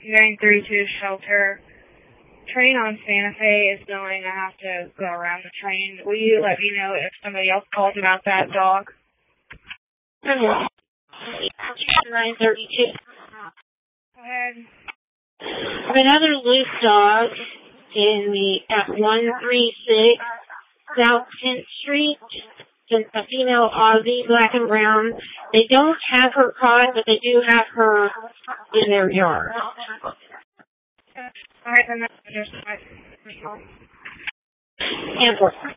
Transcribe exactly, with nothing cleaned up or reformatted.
nine three two shelter. Train on Santa Fe is going. I have to go around the train. Will you let me know if somebody else calls about that dog? nine thirty-two. Go ahead. Another loose dog in the at one three six South tenth Street. It's a female Aussie, black and brown. They don't have her caught, but they do have her in their yard. All right, then that's just my... Airport.